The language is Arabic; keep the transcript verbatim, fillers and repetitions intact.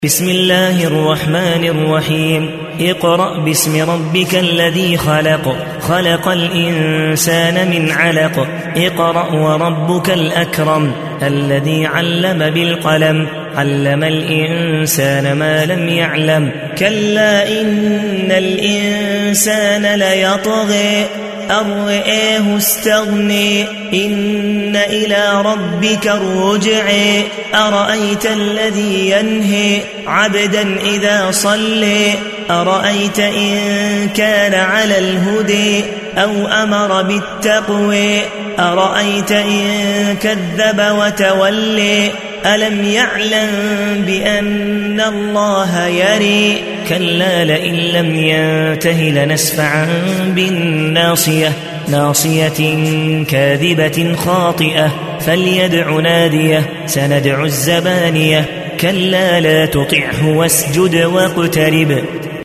بسم الله الرحمن الرحيم اقرأ باسم ربك الذي خلق خلق الإنسان من علق اقرأ وربك الأكرم الذي علم بالقلم علم الإنسان ما لم يعلم كلا إن الإنسان ليطغي أن رآه استغني إن إلى ربك الرجع أرأيت الذي ينهي عبدا إذا صلي أرأيت إن كان على الهدي أو أمر بالتقوى أرأيت إن كذب وتولي ألم يعلم بأن الله يري كلا لئن لم ينته لنسفعا بالناصية ناصية كاذبة خاطئة فليدع ناديه سندع الزبانية كلا لا تطعه واسجد واقترب